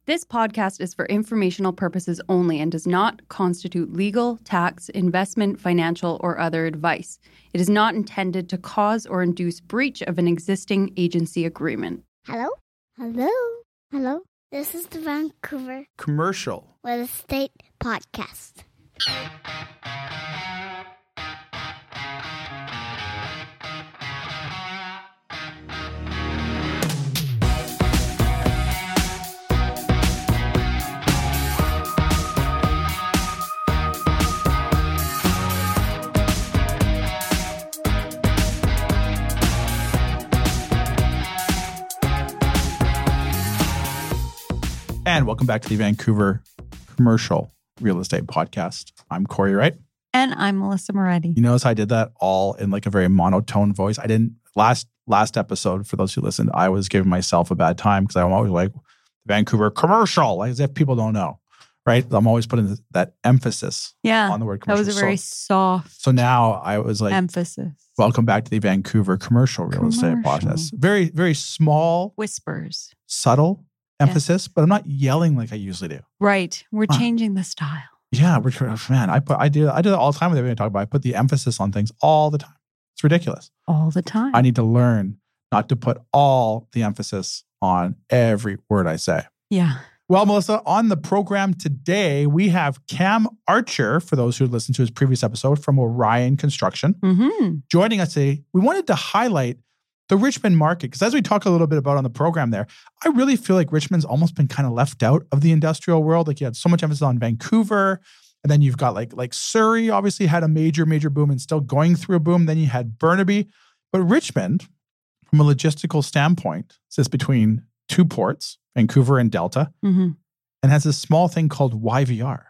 This podcast is for informational purposes only and does not constitute legal, tax, investment, financial, or other advice. It is not intended to cause or induce breach of an existing agency agreement. Hello? Hello? Hello? This is the Vancouver Commercial Real Estate Podcast. And welcome back to the Vancouver Commercial Real Estate Podcast. I'm Corey Wright. And I'm Melissa Moretti. You notice I did that all in like a very monotone voice. I didn't, last episode, for those who listened, I was giving myself a bad time because I'm always like, Vancouver Commercial, like as if people don't know, right? I'm always putting that emphasis on the word commercial. That was a very soft So now I was like, emphasis. Welcome back to the Vancouver Commercial Real Estate Podcast. Very, very small, whispers, subtle emphasis, but I'm not yelling like I usually do. Right. We're changing the style. Yeah, I do that all the time with everything I talk about. I put the emphasis on things all the time. It's ridiculous. All the time. I need to learn not to put all the emphasis on every word I say. Yeah. Well, Melissa, on the program today, we have Cam Archer, for those who listened to his previous episode, from Orion Construction. Joining us today. We wanted to highlight the Richmond market, because as we talk a little bit about on the program there, I really feel like Richmond's almost been kind of left out of the industrial world. Like you had so much emphasis on Vancouver, and then you've got like Surrey obviously had a major boom and still going through a boom. Then you had Burnaby. But Richmond, from a logistical standpoint, sits between two ports, Vancouver and Delta, and has this small thing called YVR.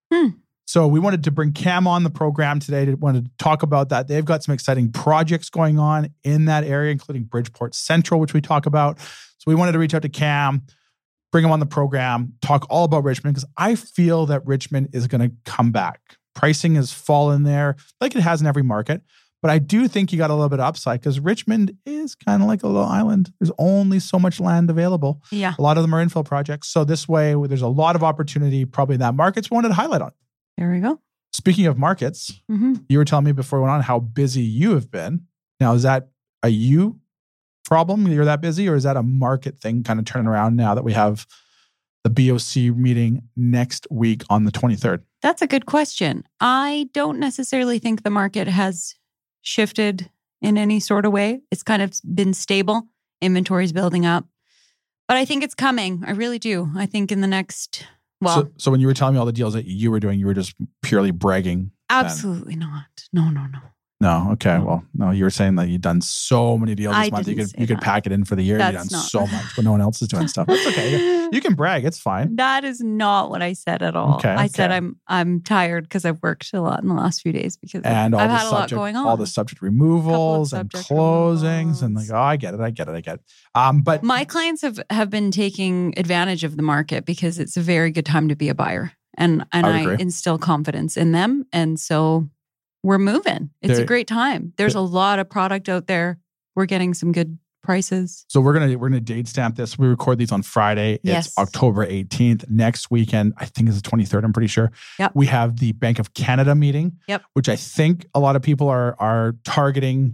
So we wanted to bring Cam on the program today to talk about that. They've got some exciting projects going on in that area, including Bridgeport Central, which we talk about. So we wanted to reach out to Cam, bring him on the program, talk all about Richmond, because I feel that Richmond is going to come back. Pricing has fallen there like it has in every market. But I do think you got a little bit of upside because Richmond is kind of like a little island. There's only so much land available. Yeah. A lot of them are infill projects. So this way, there's a lot of opportunity probably in that market. So we wanted to highlight on. There we go. Speaking of markets, you were telling me before we went on how busy you have been. Now, is that a you problem? You're that busy, or is that a market thing kind of turning around now that we have the BOC meeting next week on the 23rd? That's a good question. I don't necessarily think the market has shifted in any sort of way. It's kind of been stable. Inventory's building up. But I think it's coming. I really do. I think in the next... Well, so when you were telling me all the deals that you were doing, you were just purely bragging? Absolutely not. No. No. Okay. Well, no, you were saying that you'd done so many deals this month. You could pack it in for the year. You've done so much, but no one else is doing stuff. That's okay. You can brag. It's fine. That is not what I said at all. Okay, I said I'm tired because I've worked a lot in the last few days because I've had a lot going on. All the subject removals and closings and like, I get it. But my clients have been taking advantage of the market because it's a very good time to be a buyer, and I instill confidence in them, and so. We're moving. It's a great time. There's a lot of product out there. We're getting some good prices. So we're gonna date stamp this. We record these on Friday. It's October 18th. Next weekend, I think it's the 23rd. I'm pretty sure. Yep. We have the Bank of Canada meeting. Yep. Which I think a lot of people are targeting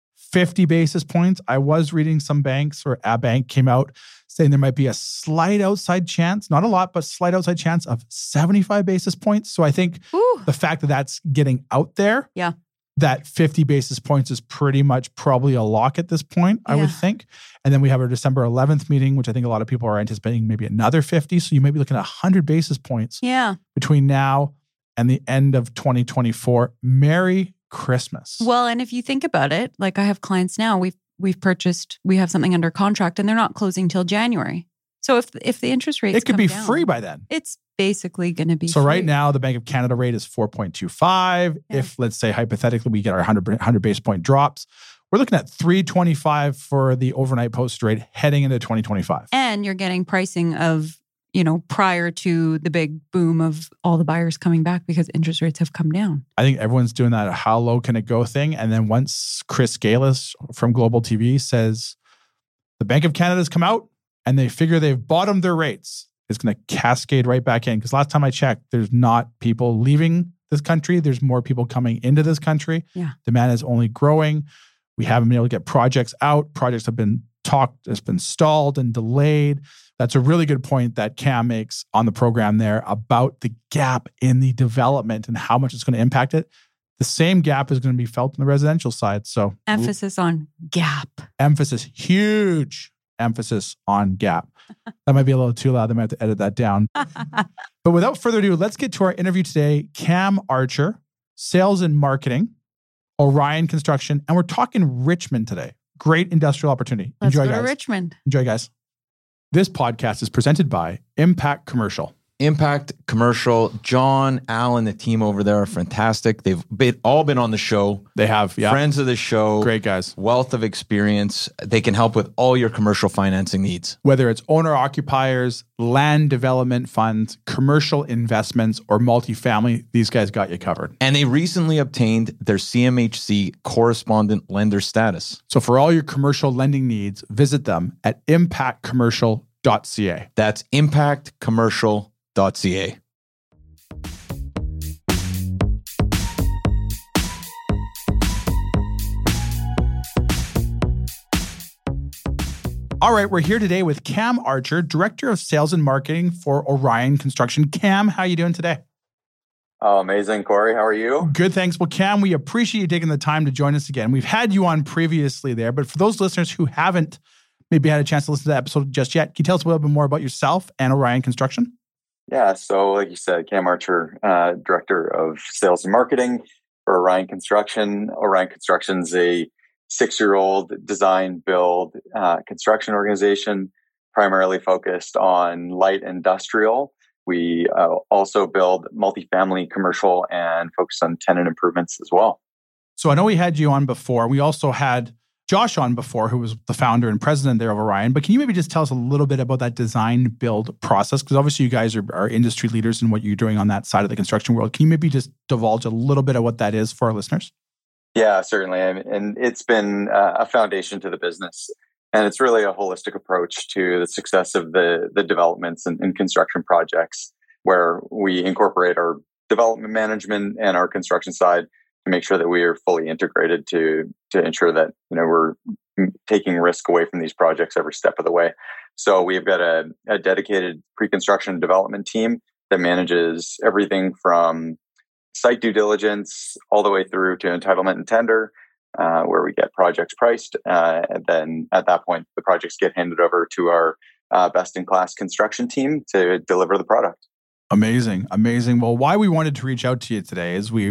50 basis points. I was reading some banks, or a bank came out saying there might be a slight outside chance, not a lot, but slight outside chance of 75 basis points. So I think the fact that that's getting out there, that 50 basis points is pretty much probably a lock at this point, I would think. And then we have our December 11th meeting, which I think a lot of people are anticipating maybe another 50. So you may be looking at 100 basis points between now and the end of 2024. Merry Christmas. Well, and if you think about it, like I have clients now, we have something under contract and they're not closing till January. So if the interest rates it could be down, free by then. It's basically going to be so free. Right now, the Bank of Canada rate is 4.25. Yeah. If, let's say, hypothetically, we get our 100 basis point drops, we're looking at 3.25 for the overnight post rate heading into 2025. And you're getting pricing of, prior to the big boom of all the buyers coming back because interest rates have come down. I think everyone's doing that how low can it go thing. And then once Chris Galis from Global TV says the Bank of Canada's come out and they figure they've bottomed their rates, it's going to cascade right back in. Because last time I checked, there's not people leaving this country. There's more people coming into this country. Yeah. Demand is only growing. We haven't been able to get projects out. Projects have been it's been stalled and delayed. That's a really good point that Cam makes on the program there about the gap in the development and how much it's going to impact it. The same gap is going to be felt on the residential side. So emphasis on gap. Huge emphasis on gap. That might be a little too loud. I might have to edit that down. But without further ado, let's get to our interview today. Cam Archer, sales and marketing, Orion Construction, and we're talking Richmond today. Great industrial opportunity. Let's Enjoy, go guys. To Richmond. Enjoy, guys. This podcast is presented by Impact Commercial. Impact Commercial, John, Alan, the team over there are fantastic. They've all been on the show. They have, yeah. Friends of the show. Great guys. Wealth of experience. They can help with all your commercial financing needs. Whether it's owner-occupiers, land development funds, commercial investments, or multifamily, these guys got you covered. And they recently obtained their CMHC correspondent lender status. So for all your commercial lending needs, visit them at impactcommercial.ca. That's impactcommercial.ca. All right, we're here today with Cam Archer, Director of Sales and Marketing for Orion Construction. Cam, how are you doing today? Oh, amazing, Corey. How are you? Good, thanks. Well, Cam, we appreciate you taking the time to join us again. We've had you on previously there, but for those listeners who haven't maybe had a chance to listen to that episode just yet, can you tell us a little bit more about yourself and Orion Construction? Yeah, so like you said, Cam Archer, Director of Sales and Marketing for Orion Construction. Orion Construction's a 6-year-old design, build, construction organization, primarily focused on light industrial. We also build multifamily, commercial, and focus on tenant improvements as well. So I know we had you on before. We also had Josh on before, who was the founder and president there of Orion. But can you maybe just tell us a little bit about that design build process? Because obviously you guys are industry leaders in what you're doing on that side of the construction world. Can you maybe just divulge a little bit of what that is for our listeners? Yeah, certainly. And it's been a foundation to the business. And it's really a holistic approach to the success of the developments and construction projects, where we incorporate our development management and our construction side to make sure that we are fully integrated to ensure that we're taking risk away from these projects every step of the way. So we've got a dedicated pre-construction development team that manages everything from site due diligence all the way through to entitlement and tender, where we get projects priced. And then at that point, the projects get handed over to our best-in-class construction team to deliver the product. Amazing. Well, why we wanted to reach out to you today is we're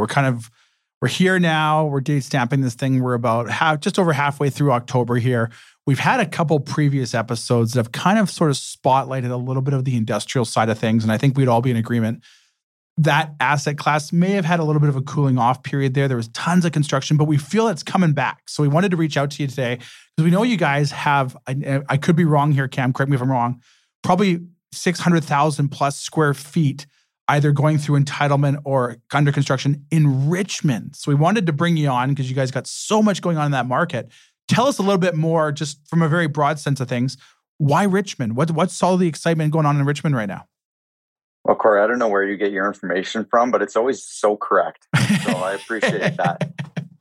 here now. We're date stamping this thing. We're about just over halfway through October here. We've had a couple previous episodes that have kind of sort of spotlighted a little bit of the industrial side of things. And I think we'd all be in agreement that asset class may have had a little bit of a cooling off period there. There was tons of construction, but we feel it's coming back. So we wanted to reach out to you today because we know you guys have, I could be wrong here, Cam, correct me if I'm wrong, probably 600,000 plus square feet either going through entitlement or under construction in Richmond. So we wanted to bring you on because you guys got so much going on in that market. Tell us a little bit more, just from a very broad sense of things. Why Richmond? What's all the excitement going on in Richmond right now? Well, Corey, I don't know where you get your information from, but it's always so correct. So I appreciate that.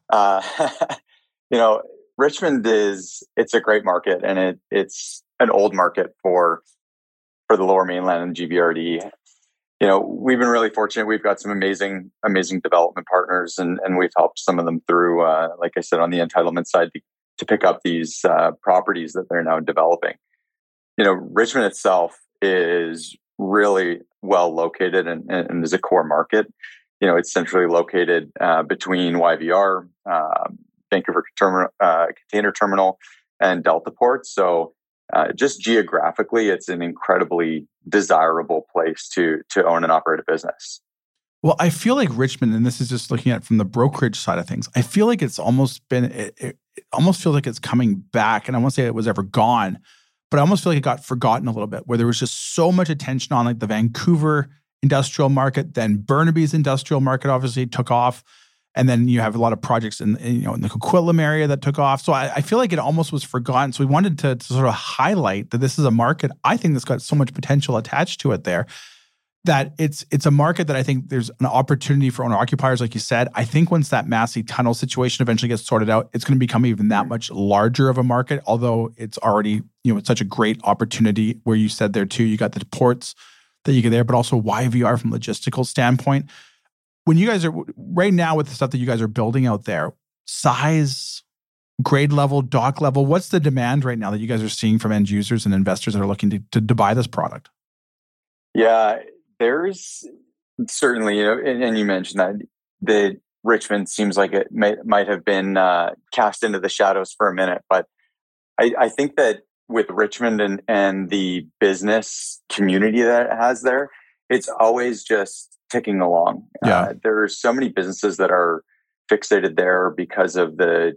Richmond it's a great market, and it's an old market for the Lower Mainland and GVRD. We've been really fortunate. We've got some amazing development partners, and we've helped some of them through, like I said, on the entitlement side to pick up these properties that they're now developing. Richmond itself is really well located and is a core market. It's centrally located between YVR, Vancouver Container Terminal, and Delta Port. So just geographically, it's an incredibly desirable place to own and operate a business. Well, I feel like Richmond, and this is just looking at it from the brokerage side of things, I feel like it's almost been, it almost feels like it's coming back. And I won't say it was ever gone, but I almost feel like it got forgotten a little bit, where there was just so much attention on like the Vancouver industrial market. Then Burnaby's industrial market obviously took off. And then you have a lot of projects in the Coquitlam area that took off. So I feel like it almost was forgotten. So we wanted to sort of highlight that this is a market, I think, that's got so much potential attached to it there, that it's a market that I think there's an opportunity for owner-occupiers, like you said. I think once that Massey Tunnel situation eventually gets sorted out, it's going to become even that much larger of a market, although it's already, it's such a great opportunity where you said there too, you got the ports that you get there, but also YVR from a logistical standpoint. When you guys are, right now with the stuff that you guys are building out there, size, grade level, dock level, what's the demand right now that you guys are seeing from end users and investors that are looking to buy this product? Yeah, there's certainly, and you mentioned that Richmond seems like it might have been cast into the shadows for a minute, but I think that with Richmond and the business community that it has there, it's always just ticking along. Yeah. There are so many businesses that are fixated there because of the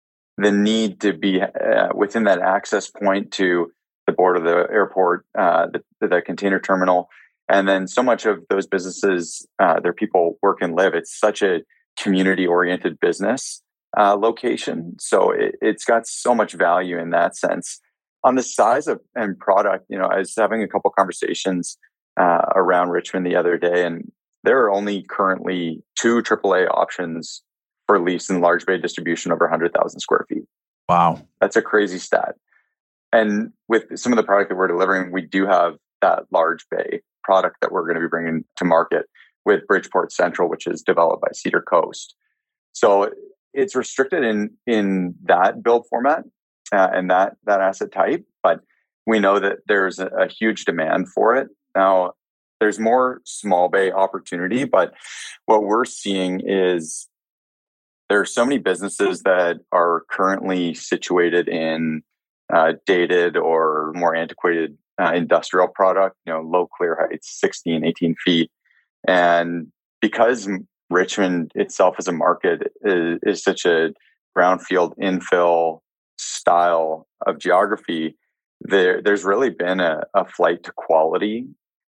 need to be within that access point to the board of the airport, the container terminal. And then so much of those businesses, their people work and live. It's such a community-oriented business location. So it's got so much value in that sense. On the size of and product, I was having a couple conversations around Richmond the other day, and there are only currently 2 AAA options for lease in large bay distribution over 100,000 square feet. Wow. That's a crazy stat. And with some of the product that we're delivering, we do have that large bay product that we're going to be bringing to market with Bridgeport Central, which is developed by Cedar Coast. So it's restricted in that build format and that asset type, but we know that there's a huge demand for it. Now, there's more small bay opportunity, but what we're seeing is there are so many businesses that are currently situated in dated or more antiquated industrial product, low clear heights, 16, 18 feet. And because Richmond itself as a market is such a brownfield infill style of geography, there's really been a flight to quality.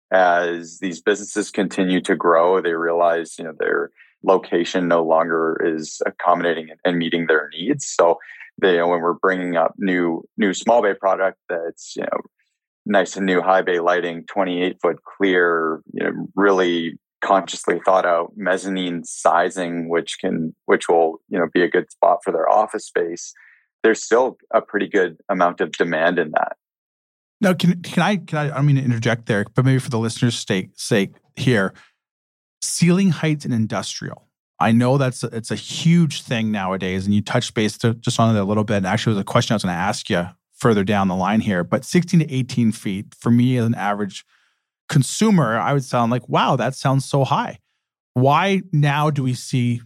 As these businesses continue to grow, they realize, their location no longer is accommodating and meeting their needs. So when we're bringing up new small bay product that's, nice and new high bay lighting, 28-foot clear, really consciously thought out mezzanine sizing, which will, be a good spot for their office space. There's still a pretty good amount of demand in that. Now, can I? I don't mean to interject there, but maybe for the listeners' sake here, ceiling heights in industrial. I know it's a huge thing nowadays, and you touched base just on it a little bit. And actually, it was a question I was going to ask you further down the line here. But 16 to 18 feet for me as an average consumer, I would sound like, wow, that sounds so high. Why now do we see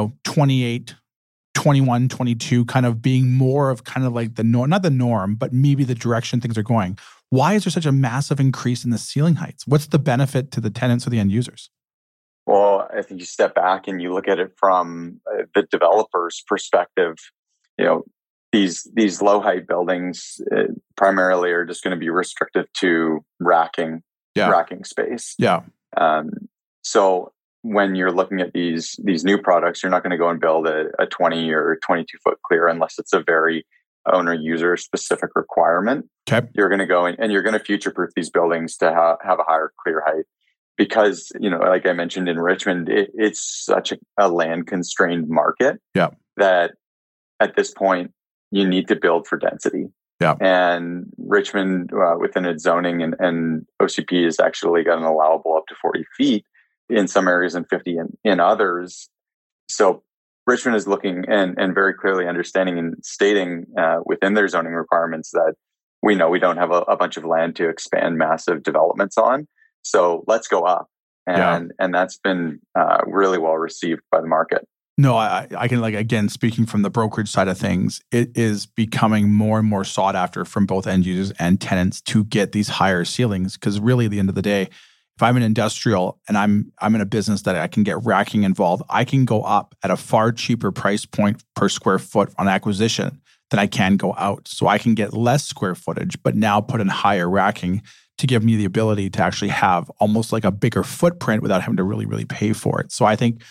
28? 21, 22 kind of being more of kind of like the norm, not the norm, but maybe the direction things are going. Why is there such a massive increase in the ceiling heights? What's the benefit to the tenants or the end users? Well, I think you step back and you look at it from the developer's perspective. These low height buildings primarily are just going to be restricted to racking space. Yeah. So when you're looking at these new products, you're not going to go and build a 20 or 22 foot clear unless it's a very owner user specific requirement. Okay. You're going to go in and you're going to future proof these buildings to have a higher clear height because, like I mentioned in Richmond, it's such a land constrained market that at this point you need to build for density. Yeah. And Richmond within its zoning and OCP has actually got an allowable up to 40 feet in some areas and 50 in others. So Richmond is looking and very clearly understanding and stating within their zoning requirements that we know we don't have a bunch of land to expand massive developments on. So let's go up. And that's been really well received by the market. No, I can, again, speaking from the brokerage side of things, it is becoming more and more sought after from both end users and tenants to get these higher ceilings. Because really, at the end of the day, if I'm an industrial and I'm in a business that I can get racking involved, I can go up at a far cheaper price point per square foot on acquisition than I can go out. So I can get less square footage, but now put in higher racking to give me the ability to actually have almost like a bigger footprint without having to really, really pay for it. So I think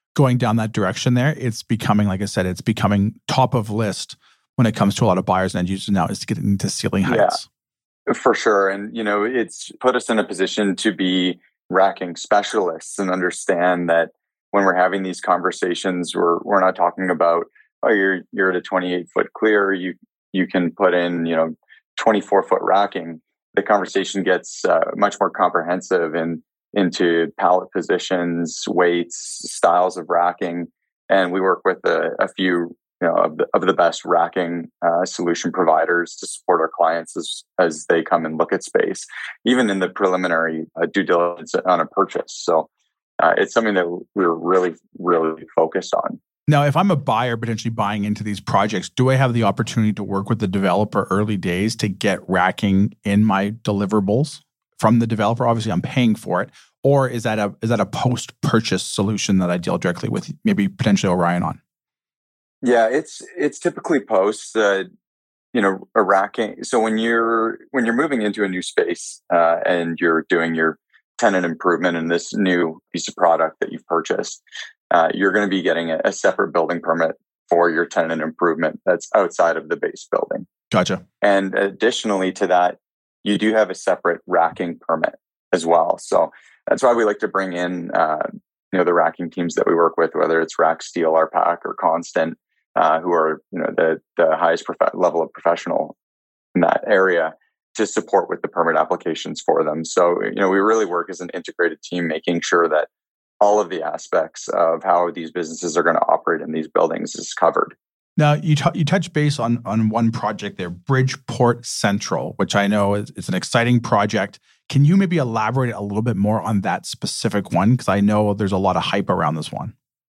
going down that direction there. It's becoming, like I said, it's becoming top of list when it comes to a lot of buyers and end users now, is to get into ceiling heights. Yeah, for sure. And, it's put us in a position to be racking specialists and understand that when we're having these conversations, we're not talking about, oh, you're at a 28-foot clear, you can put in, 24-foot racking. The conversation gets much more comprehensive and into pallet positions, weights, styles of racking. And we work with a few of the best racking solution providers to support our clients as they come and look at space, even in the preliminary due diligence on a purchase. So it's something that we're really, really focused on. Now, if I'm a buyer potentially buying into these projects, do I have the opportunity to work with the developer early days to get racking in my deliverables from the developer? Obviously, I'm paying for it. Or is that a post-purchase solution that I deal directly with maybe potentially Orion on? Yeah, it's typically post. A racking. So when you're moving into a new space and you're doing your tenant improvement in this new piece of product that you've purchased, you're going to be getting a separate building permit for your tenant improvement that's outside of the base building. Gotcha. And additionally to that, you do have a separate racking permit as well. So that's why we like to bring in the racking teams that we work with, whether it's Rack Steel, RPAC, or Constant, who are the highest level of professional in that area, to support with the permit applications for them. So we really work as an integrated team, making sure that all of the aspects of how these businesses are going to operate in these buildings is covered. Now, you touch base on one project there, Bridgeport Central, which I know is an exciting project. Can you maybe elaborate a little bit more on that specific one? Because I know there's a lot of hype around this one.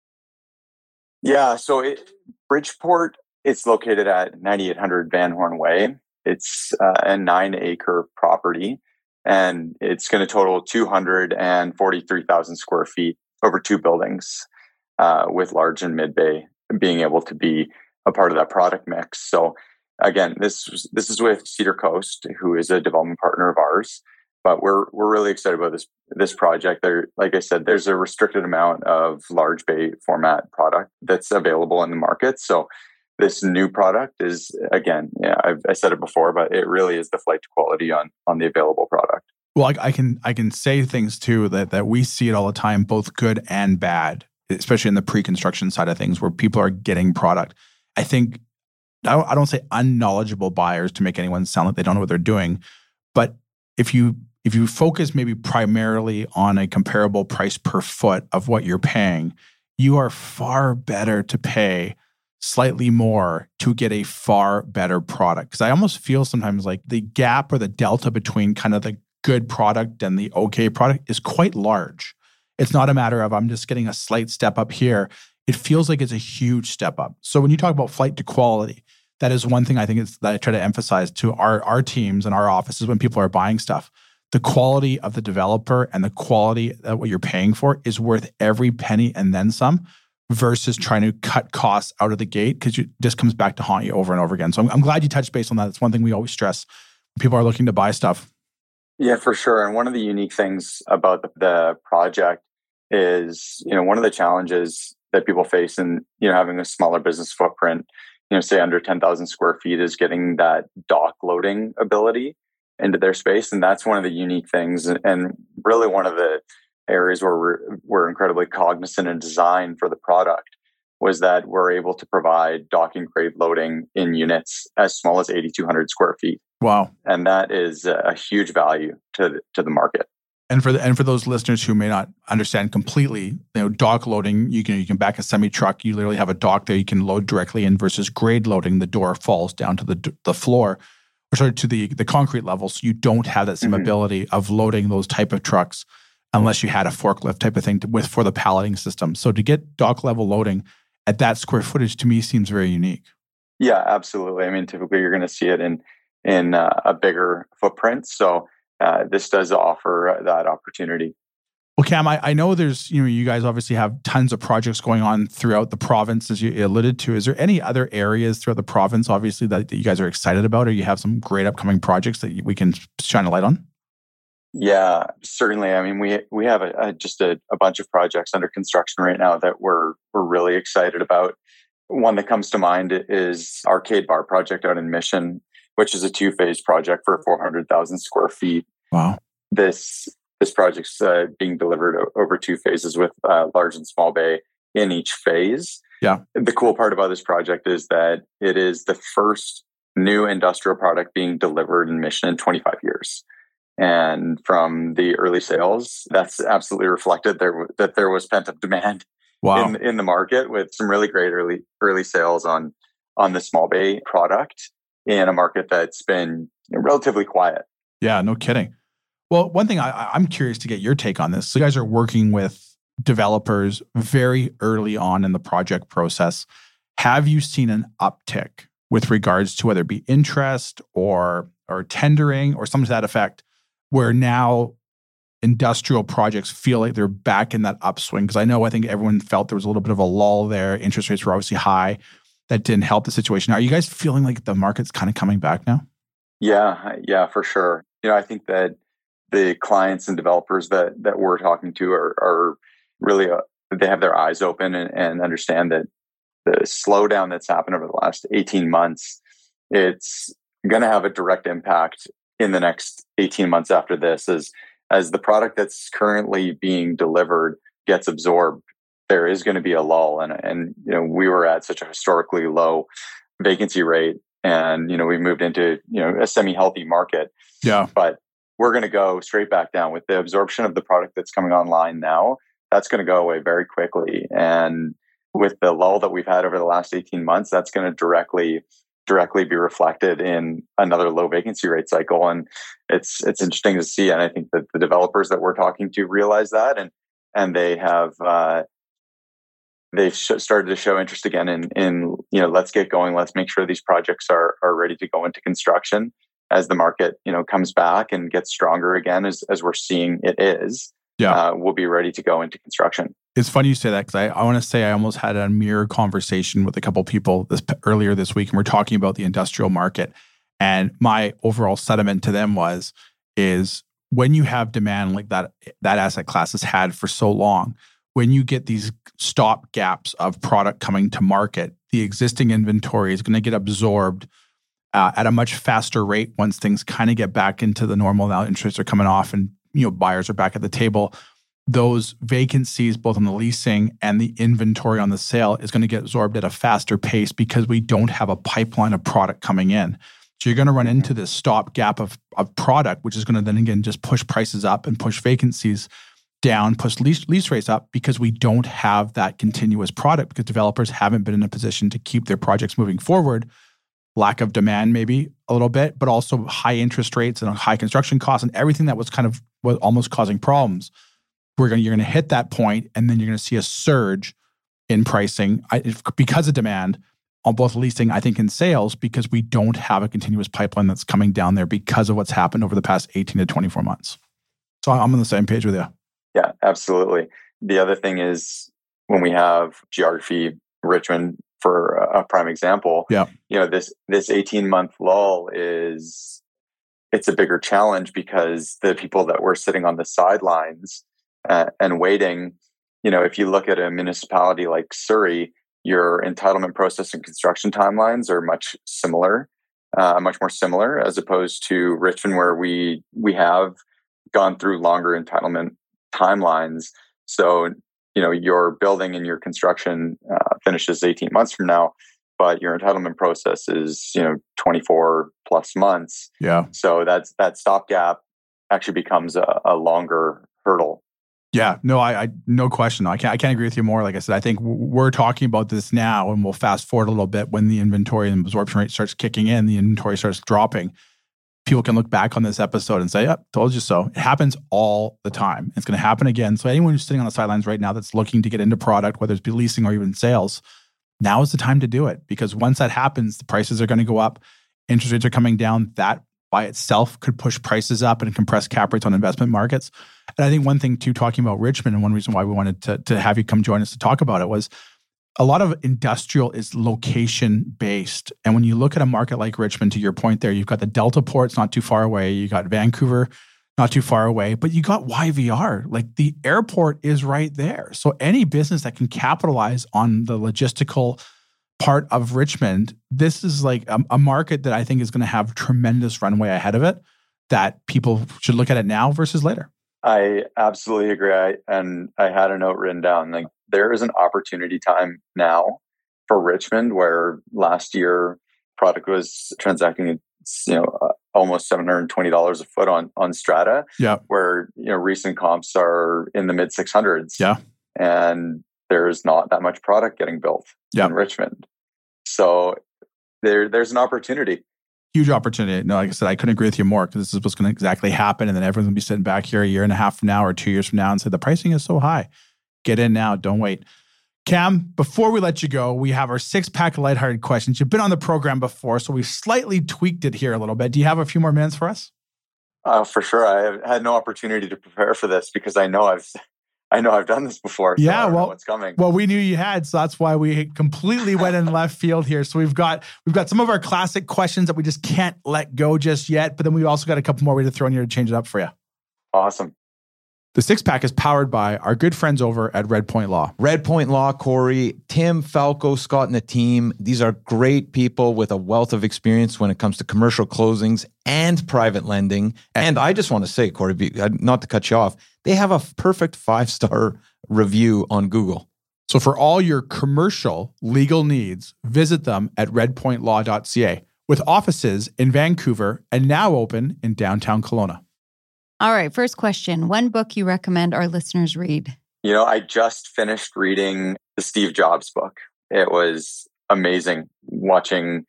Yeah, so Bridgeport, it's located at 9800 Van Horn Way. It's a 9-acre property, and it's going to total 243,000 square feet over 2 buildings, with large and mid bay being able to be a part of that product mix. So again, this is with Cedar Coast, who is a development partner of ours. But we're really excited about this project. There, like I said, there's a restricted amount of large bay format product that's available in the market. So this new product is, again, I said it before, but it really is the flight to quality on the available product. Well, I can say things too that we see it all the time, both good and bad, especially in the pre-construction side of things, where people are getting product. I think I don't say unknowledgeable buyers to make anyone sound like they don't know what they're doing, but if you focus maybe primarily on a comparable price per foot of what you're paying, you are far better to pay slightly more to get a far better product. Because I almost feel sometimes like the gap or the delta between kind of the good product and the okay product is quite large. It's not a matter of I'm just getting a slight step up here. It feels like it's a huge step up. So when you talk about flight to quality, that is one thing I think that I try to emphasize to our teams and our offices when people are buying stuff. The quality of the developer and the quality of what you're paying for is worth every penny and then some, versus trying to cut costs out of the gate, because this comes back to haunt you over and over again. So I'm glad you touched base on that. It's one thing we always stress when people are looking to buy stuff. Yeah, for sure. And one of the unique things about the project is, one of the challenges that people face in, having a smaller business footprint, say under 10,000 square feet, is getting that dock loading ability into their space. And that's one of the unique things. And really one of the areas where we're incredibly cognizant and design for the product was that we're able to provide docking grade loading in units as small as 8,200 square feet. Wow. And that is a huge value to the market. And for those listeners who may not understand completely, dock loading, you can back a semi truck. You literally have a dock there you can load directly in, versus grade loading. The door falls down to the floor, or sorry, to the concrete level. So you don't have that same ability of loading those type of trucks unless you had a forklift type of thing for the palleting system. So to get dock level loading at that square footage, to me, seems very unique. Yeah, absolutely. I mean, typically you're going to see it in a bigger footprint. So this does offer that opportunity. Well, Cam, I know there's, you guys obviously have tons of projects going on throughout the province, as you alluded to. Is there any other areas throughout the province, obviously, that you guys are excited about, or you have some great upcoming projects that we can shine a light on? Yeah, certainly. I mean, we have just a bunch of projects under construction right now that we're really excited about. One that comes to mind is Arcade Bar project out in Mission, which is a 2-phase project for 400,000 square feet. Wow. This project's being delivered over 2 phases with large and small bay in each phase. Yeah. The cool part about this project is that it is the first new industrial product being delivered in Mission in 25 years. And from the early sales, that's absolutely reflected that there was pent-up demand in the market, with some really great early sales on the small bay product in a market that's been relatively quiet. Yeah, no kidding. Well, one thing I'm curious to get your take on this. So you guys are working with developers very early on in the project process. Have you seen an uptick with regards to whether it be interest or tendering or something to that effect, where now industrial projects feel like they're back in that upswing? Because I think everyone felt there was a little bit of a lull there. Interest rates were obviously high. That didn't help the situation. Are you guys feeling like the market's kind of coming back now? Yeah, for sure. I think that the clients and developers that we're talking to are really, they have their eyes open and understand that the slowdown that's happened over the last 18 months, it's going to have a direct impact in the next 18 months after this. As the product that's currently being delivered gets absorbed, there is going to be a lull. And we were at such a historically low vacancy rate, and we moved into a semi-healthy market. Yeah. But we're going to go straight back down with the absorption of the product that's coming online now. That's going to go away very quickly. And with the lull that we've had over the last 18 months, that's going to directly be reflected in another low vacancy rate cycle. And it's interesting to see. And I think that the developers that we're talking to realize that, and they have they've started to show interest again in let's get going. Let's make sure these projects are ready to go into construction as the market comes back and gets stronger again, as we're seeing it is. Yeah, we'll be ready to go into construction. It's funny you say that, because I want to say I almost had a mirror conversation with a couple of people earlier this week, and we're talking about the industrial market. And my overall sentiment to them is when you have demand like that asset class has had for so long, when you get these stop gaps of product coming to market, the existing inventory is going to get absorbed at a much faster rate once things kind of get back into the normal. Now interests are coming off and buyers are back at the table. Those vacancies, both on the leasing and the inventory on the sale, is going to get absorbed at a faster pace because we don't have a pipeline of product coming in. So you're going to run into this stop gap of product, which is going to then again just push prices up and push vacancies down, push lease rates up, because we don't have that continuous product, because developers haven't been in a position to keep their projects moving forward. Lack of demand maybe a little bit, but also high interest rates and high construction costs and everything that was almost causing problems. You're going to hit that point, and then you're going to see a surge in pricing because of demand on both leasing, I think, and sales, because we don't have a continuous pipeline that's coming down there because of what's happened over the past 18 to 24 months. So I'm on the same page with you. Yeah, absolutely. The other thing is, when we have geography, Richmond, for a prime example, this 18-month lull it's a bigger challenge, because the people that were sitting on the sidelines and waiting, if you look at a municipality like Surrey, your entitlement process and construction timelines are much more similar, as opposed to Richmond, where we have gone through longer entitlement timelines. So, your building and your construction finishes 18 months from now, but your entitlement process is 24 plus months. Yeah. So that stopgap actually becomes a longer hurdle. Yeah, no, I no question. I can't agree with you more. Like I said, I think we're talking about this now, and we'll fast forward a little bit when the inventory and absorption rate starts kicking in, the inventory starts dropping. People can look back on this episode and say, "Yep, told you so." It happens all the time. It's going to happen again. So anyone who's sitting on the sidelines right now that's looking to get into product, whether it's be leasing or even sales, now is the time to do it, because once that happens, the prices are going to go up. Interest rates are coming down. That by itself could push prices up and compress cap rates on investment markets. And I think one thing too, talking about Richmond, and one reason why we wanted to have you come join us to talk about it, was a lot of industrial is location based. And when you look at a market like Richmond, to your point there, you've got the Delta ports not too far away. You got Vancouver not too far away, but you got YVR. Like the airport is right there. So any business that can capitalize on the logistical part of Richmond, this is like a market that I think is going to have tremendous runway ahead of it, that people should look at it now versus later. I absolutely agree. I had a note written down, like there is an opportunity time now for Richmond, where last year product was transacting at almost $720 a foot on Strata. Yeah. Where recent comps are in the mid 600s. Yeah. And there's not that much product getting built in Richmond. So there's an opportunity. Huge opportunity. No, like I said, I couldn't agree with you more, because this is what's going to exactly happen. And then everyone's going to be sitting back here a year and a half from now or 2 years from now and say, the pricing is so high. Get in now. Don't wait. Cam, before we let you go, we have our 6-pack of lighthearted questions. You've been on the program before, so we've slightly tweaked it here a little bit. Do you have a few more minutes for us? For sure. I had no opportunity to prepare for this because I know I've done this before. So I don't know what's coming. Well, we knew you had, so that's why we completely went in left field here. So we've got some of our classic questions that we just can't let go just yet, but then we also got a couple more we to throw in here to change it up for you. Awesome. The 6-pack is powered by our good friends over at Red Point Law. Red Point Law, Corey, Tim, Falco, Scott, and the team. These are great people with a wealth of experience when it comes to commercial closings and private lending. And I just want to say, Corey, not to cut you off, they have a perfect 5-star review on Google. So for all your commercial legal needs, visit them at redpointlaw.ca, with offices in Vancouver and now open in downtown Kelowna. All right, first question. One book you recommend our listeners read? I just finished reading the Steve Jobs book. It was amazing watching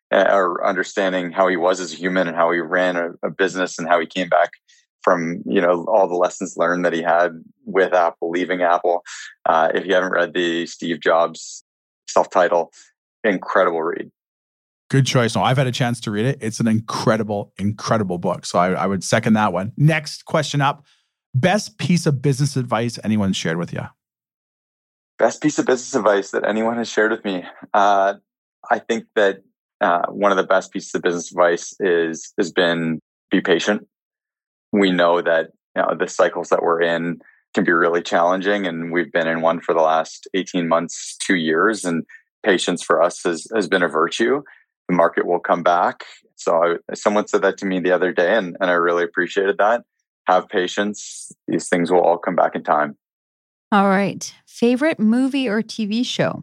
or understanding how he was as a human and how he ran a business and how he came back from, all the lessons learned that he had with Apple, leaving Apple. If you haven't read the Steve Jobs self-titled, incredible read. Good choice. No, I've had a chance to read it. It's an incredible, incredible book. So I would second that one. Next question up. Best piece of business advice anyone shared with you? Best piece of business advice that anyone has shared with me. I think that one of the best pieces of business advice has been be patient. We know that the cycles that we're in can be really challenging, and we've been in one for the last 18 months, 2 years, and patience for us has been a virtue. The market will come back. So someone said that to me the other day, and I really appreciated that. Have patience. These things will all come back in time. All right. Favorite movie or TV show?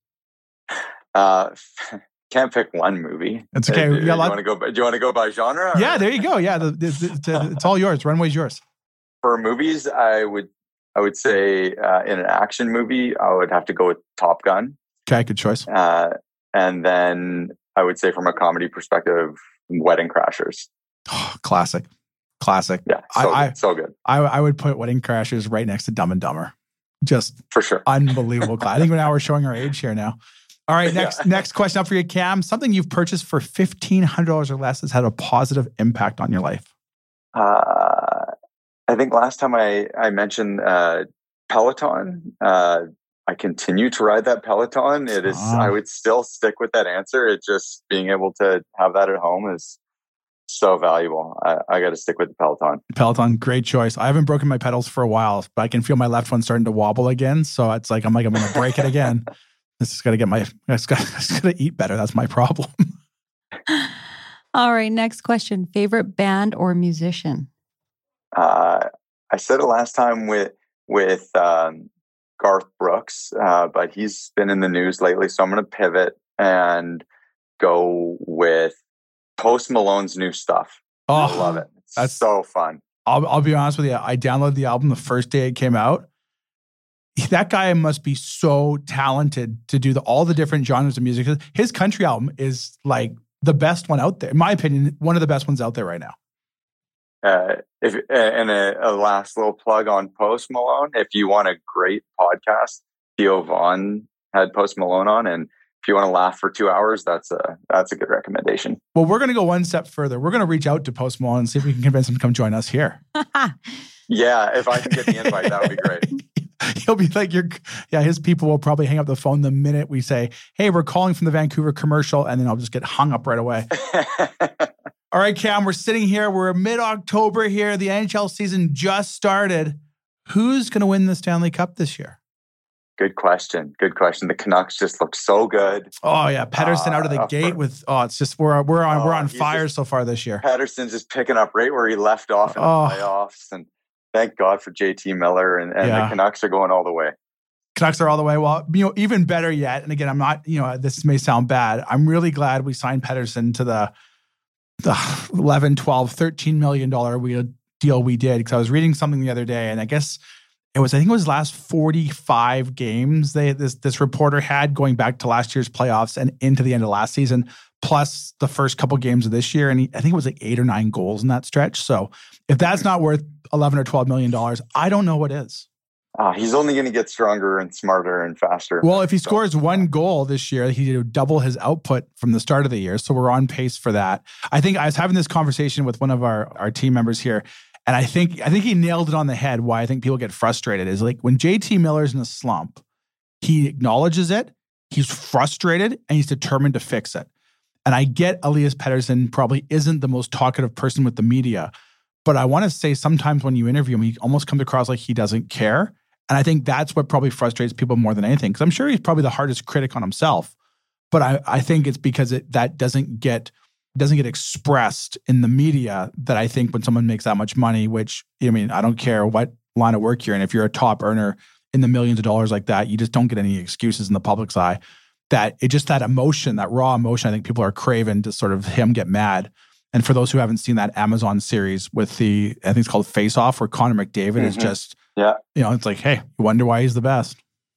Can't pick one movie. It's okay. Do you want to go by genre? Yeah, there you go. Yeah, it's all yours. Runway's yours. For movies, I would say in an action movie, I would have to go with Top Gun. Okay, good choice. And then I would say from a comedy perspective, Wedding Crashers. Oh, classic. Yeah, so good. I would put Wedding Crashers right next to Dumb and Dumber. Just for sure. Unbelievable. I think now we're showing our age here now. All right, next question up for you, Cam. Something you've purchased for $1,500 or less has had a positive impact on your life. I think last time I mentioned Peloton. I continue to ride that Peloton. It is. I would still stick with that answer. It's just being able to have that at home is so valuable. I got to stick with the Peloton. Peloton, great choice. I haven't broken my pedals for a while, but I can feel my left one starting to wobble again. So it's like I'm going to break it again. This is got to get it's got to eat better. That's my problem. All right. Next question. Favorite band or musician? I said it last time with Garth Brooks, but he's been in the news lately. So I'm going to pivot and go with Post Malone's new stuff. Oh, I love it. That's so fun. I'll be honest with you. I downloaded the album the first day it came out. That guy must be so talented to do all the different genres of music. His country album is like the best one out there. In my opinion, one of the best ones out there right now. A last little plug on Post Malone. If you want a great podcast, Theo Vaughn had Post Malone on, and if you want to laugh for 2 hours, that's a good recommendation. Well, we're going to go one step further. We're going to reach out to Post Malone and see if we can convince him to come join us here. Yeah, if I can get the invite, that would be great. He'll be like, his people will probably hang up the phone the minute we say, hey, we're calling from the Vancouver commercial, and then I'll just get hung up right away. All right, Cam, we're sitting here. We're mid-October here. The NHL season just started. Who's going to win the Stanley Cup this year? Good question. The Canucks just look so good. Oh yeah, Pettersson out of the gate with. It's just we're on fire so far this year. Pettersson's just picking up right where he left off in the playoffs, and thank God for JT Miller and the Canucks are going all the way. Canucks are all the way. Well, even better yet. And again, I'm not. This may sound bad. I'm really glad we signed Pettersson to the $11, $12, $13 million deal we did, because I was reading something the other day, and I think it was last 45 games this reporter had going back to last year's playoffs and into the end of last season, plus the first couple games of this year. And I think it was like 8 or 9 goals in that stretch. So if that's not worth $11 or $12 million, I don't know what is. He's only going to get stronger and smarter and faster. Well, if he scores 1 goal this year, he would double his output from the start of the year. So we're on pace for that. I think I was having this conversation with one of our team members here, and I think he nailed it on the head. Why I think people get frustrated is like when JT Miller's in a slump, he acknowledges it, he's frustrated, and he's determined to fix it. And I get Elias Pettersson probably isn't the most talkative person with the media, but I want to say sometimes when you interview him, he almost comes across like he doesn't care. And I think that's what probably frustrates people more than anything, because I'm sure he's probably the hardest critic on himself. But I think it's because that doesn't get expressed in the media, that I think when someone makes that much money, which, I don't care what line of work you're in, if you're a top earner in the millions of dollars like that, you just don't get any excuses in the public's eye. That emotion, that raw emotion, I think people are craving to sort of him get mad. And for those who haven't seen that Amazon series with I think it's called Face Off, where Connor McDavid is just, it's like, hey, you wonder why he's the best.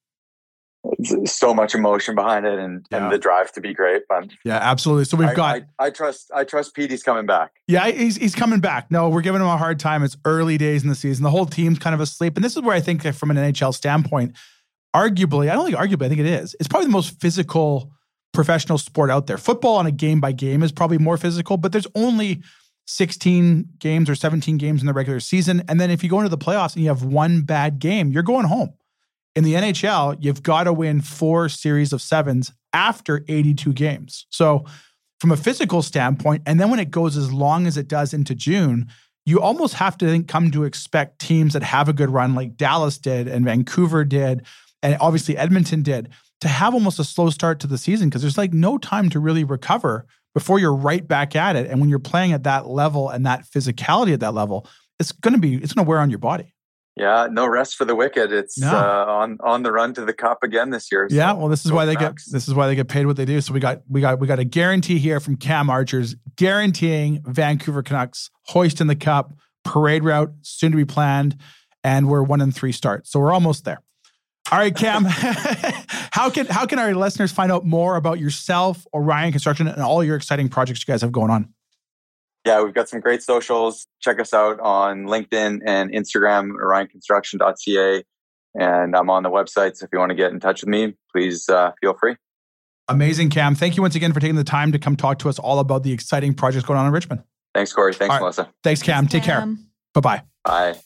So much emotion behind it, and the drive to be great. But yeah, absolutely. So I trust Petey's coming back. Yeah, he's coming back. No, we're giving him a hard time. It's early days in the season. The whole team's kind of asleep. And this is where I think from an NHL standpoint, I think it is. It's probably the most physical professional sport out there. Football on a game by game is probably more physical, but there's only 16 games or 17 games in the regular season. And then if you go into the playoffs and you have 1 bad game, you're going home. In the NHL, you've got to win 4 series of 7s after 82 games. So from a physical standpoint, and then when it goes as long as it does into June, you almost have to come to expect teams that have a good run like Dallas did and Vancouver did, and obviously Edmonton did, to have almost a slow start to the season, because there's no time to really recover before you're right back at it. And when you're playing at that level and that physicality at that level, it's going to wear on your body. Yeah, no rest for the wicked. It's on the run to the cup again this year. So. Yeah, well, this is why they get paid what they do. So we got a guarantee here from Cam Archer's guaranteeing Vancouver Canucks hoisting the cup, parade route soon to be planned, and we're 1-3 start. So we're almost there. All right, Cam, how can our listeners find out more about yourself, Orion Construction, and all your exciting projects you guys have going on? Yeah, we've got some great socials. Check us out on LinkedIn and Instagram, orionconstruction.ca. And I'm on the website, so if you want to get in touch with me, please feel free. Amazing, Cam. Thank you once again for taking the time to come talk to us all about the exciting projects going on in Richmond. Thanks, Corey. Thanks, Melissa. Thanks, Cam. Take care. Bye-bye. Bye.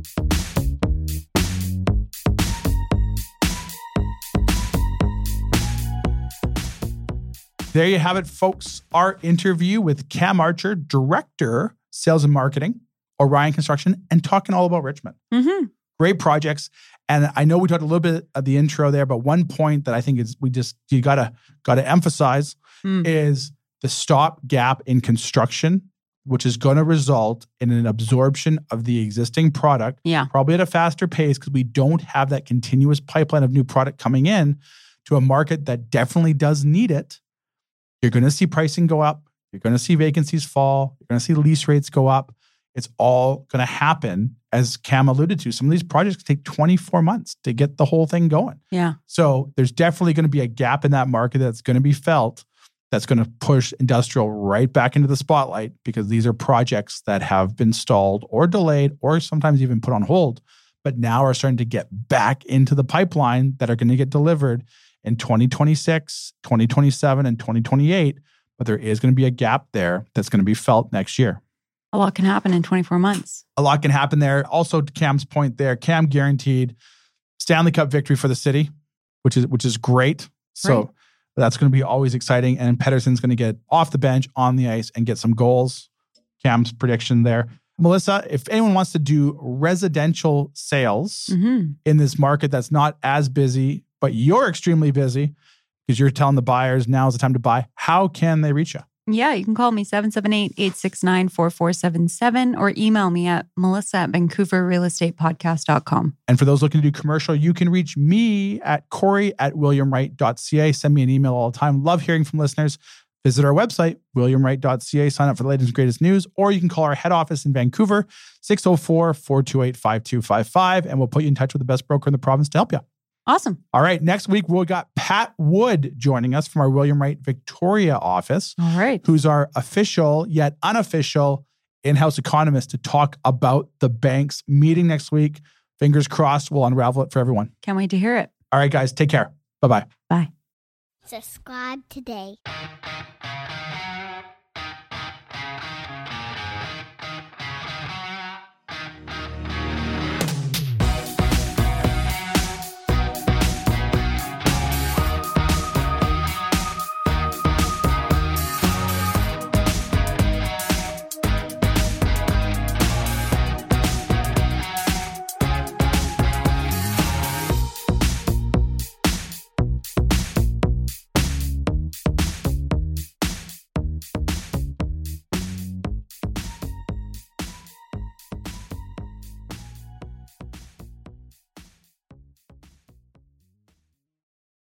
There you have it, folks. Our interview with Cam Archer, Director, Sales and Marketing, Orion Construction, and talking all about Richmond. Mm-hmm. Great projects. And I know we talked a little bit at the intro there, but one point that I think is you gotta emphasize is the stopgap in construction, which is going to result in an absorption of the existing product, probably at a faster pace, because we don't have that continuous pipeline of new product coming in to a market that definitely does need it. You're going to see pricing go up. You're going to see vacancies fall. You're going to see lease rates go up. It's all going to happen, as Cam alluded to. Some of these projects take 24 months to get the whole thing going. Yeah. So there's definitely going to be a gap in that market that's going to be felt, that's going to push industrial right back into the spotlight, because these are projects that have been stalled or delayed or sometimes even put on hold, but now are starting to get back into the pipeline that are going to get delivered in 2026, 2027, and 2028. But there is going to be a gap there that's going to be felt next year. A lot can happen in 24 months. A lot can happen there. Also, to Cam's point there, Cam guaranteed Stanley Cup victory for the city, which is great. So that's going to be always exciting. And Pettersson's going to get off the bench, on the ice, and get some goals. Cam's prediction there. Melissa, if anyone wants to do residential sales in this market that's not as busy, but you're extremely busy because you're telling the buyers now's the time to buy, how can they reach you? Yeah, you can call me 778-869-4477 or email me at melissa@vancouverrealestatepodcast.com. And for those looking to do commercial, you can reach me at corey@williamwright.ca. Send me an email all the time. Love hearing from listeners. Visit our website, williamwright.ca. Sign up for the latest and greatest news, or you can call our head office in Vancouver, 604-428-5255, and we'll put you in touch with the best broker in the province to help you. Awesome. All right. Next week, we've got Pat Wood joining us from our William Wright Victoria office. All right. Who's our official yet unofficial in-house economist to talk about the bank's meeting next week. Fingers crossed, we'll unravel it for everyone. Can't wait to hear it. All right, guys. Take care. Bye-bye. Bye. Subscribe today.